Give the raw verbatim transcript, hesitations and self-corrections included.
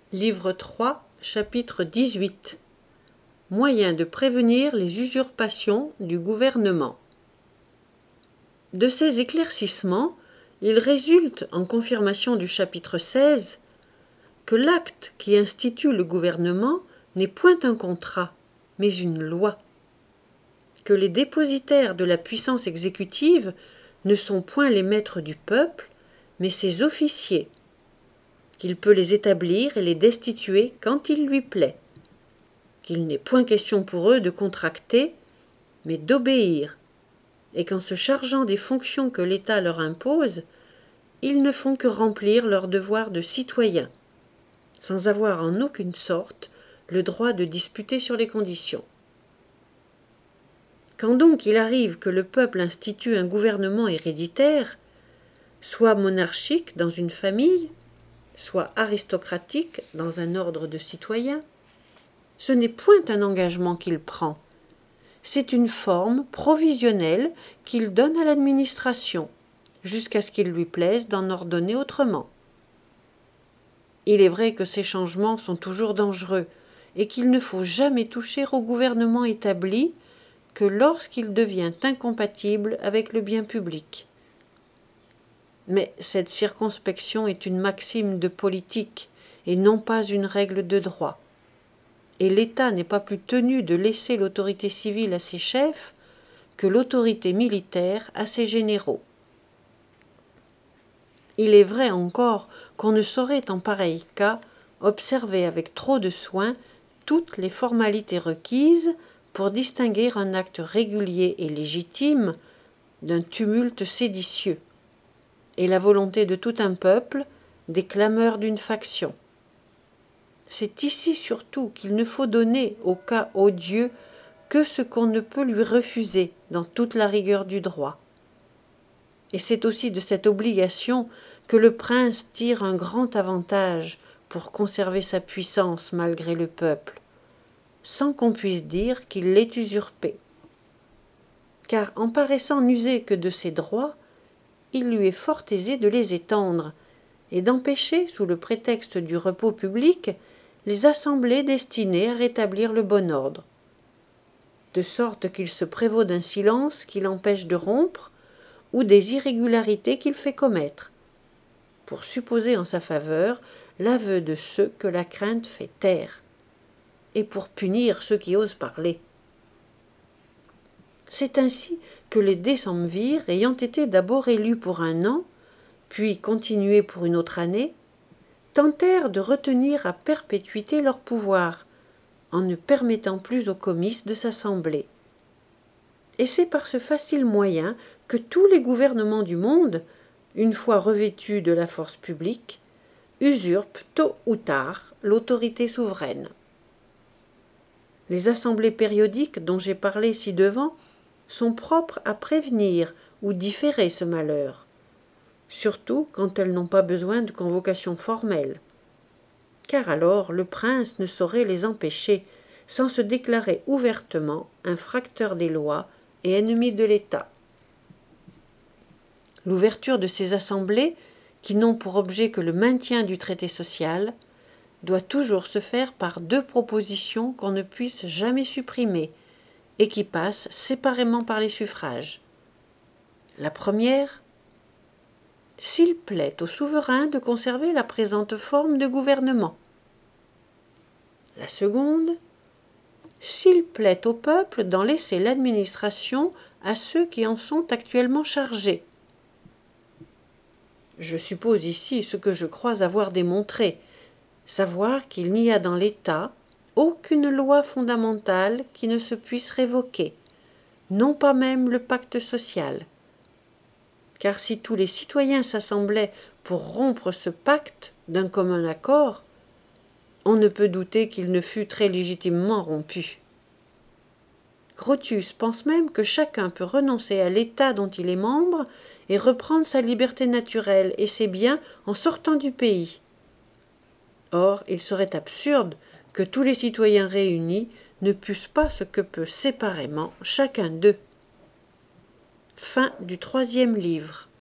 Livre trois, chapitre dix-huit. Moyen de prévenir les usurpations du gouvernement. De ces éclaircissements, il résulte, en confirmation du chapitre seize, que l'acte qui institue le gouvernement n'est point un contrat, mais une loi. Que les dépositaires de la puissance exécutive ne sont point les maîtres du peuple, mais ses officiers, qu'il peut les établir et les destituer quand il lui plaît, qu'il n'est point question pour eux de contracter, mais d'obéir, et qu'en se chargeant des fonctions que l'État leur impose, ils ne font que remplir leur devoir de citoyens, sans avoir en aucune sorte le droit de disputer sur les conditions. Quand donc il arrive que le peuple institue un gouvernement héréditaire, soit monarchique dans une famille, soit aristocratique dans un ordre de citoyens, ce n'est point un engagement qu'il prend, c'est une forme provisionnelle qu'il donne à l'administration, jusqu'à ce qu'il lui plaise d'en ordonner autrement. Il est vrai que ces changements sont toujours dangereux, et qu'il ne faut jamais toucher au gouvernement établi que lorsqu'il devient incompatible avec le bien public. Mais cette circonspection est une maxime de politique et non pas une règle de droit. Et l'État n'est pas plus tenu de laisser l'autorité civile à ses chefs que l'autorité militaire à ses généraux. Il est vrai encore qu'on ne saurait en pareil cas observer avec trop de soin toutes les formalités requises pour distinguer un acte régulier et légitime d'un tumulte séditieux, et la volonté de tout un peuple des clameurs d'une faction. C'est ici surtout qu'il ne faut donner au cas odieux que ce qu'on ne peut lui refuser dans toute la rigueur du droit. Et c'est aussi de cette obligation que le prince tire un grand avantage pour conserver sa puissance malgré le peuple, sans qu'on puisse dire qu'il l'ait usurpée. Car en paraissant n'user que de ses droits, il lui est fort aisé de les étendre, et d'empêcher, sous le prétexte du repos public, les assemblées destinées à rétablir le bon ordre, de sorte qu'il se prévaut d'un silence qui l'empêche de rompre, ou des irrégularités qu'il fait commettre, pour supposer en sa faveur l'aveu de ceux que la crainte fait taire, et pour punir ceux qui osent parler. C'est ainsi que les décemvirs, ayant été d'abord élus pour un an, puis continués pour une autre année, tentèrent de retenir à perpétuité leur pouvoir, en ne permettant plus aux comices de s'assembler. Et c'est par ce facile moyen que tous les gouvernements du monde, une fois revêtus de la force publique, usurpent tôt ou tard l'autorité souveraine. Les assemblées périodiques dont j'ai parlé ci-devant sont propres à prévenir ou différer ce malheur, surtout quand elles n'ont pas besoin de convocation formelle, car alors le prince ne saurait les empêcher sans se déclarer ouvertement infracteur des lois et ennemi de l'État. L'ouverture de ces assemblées, qui n'ont pour objet que le maintien du traité social, doit toujours se faire par deux propositions qu'on ne puisse jamais supprimer, et qui passent séparément par les suffrages. La première, s'il plaît au souverain de conserver la présente forme de gouvernement. La seconde, s'il plaît au peuple d'en laisser l'administration à ceux qui en sont actuellement chargés. Je suppose ici ce que je crois avoir démontré, savoir qu'il n'y a dans l'État aucune loi fondamentale qui ne se puisse révoquer, non pas même le pacte social. Car si tous les citoyens s'assemblaient pour rompre ce pacte d'un commun accord, on ne peut douter qu'il ne fût très légitimement rompu. Grotius pense même que chacun peut renoncer à l'État dont il est membre et reprendre sa liberté naturelle et ses biens en sortant du pays. Or, il serait absurde que tous les citoyens réunis ne pussent pas ce que peut séparément chacun d'eux. Fin du troisième livre.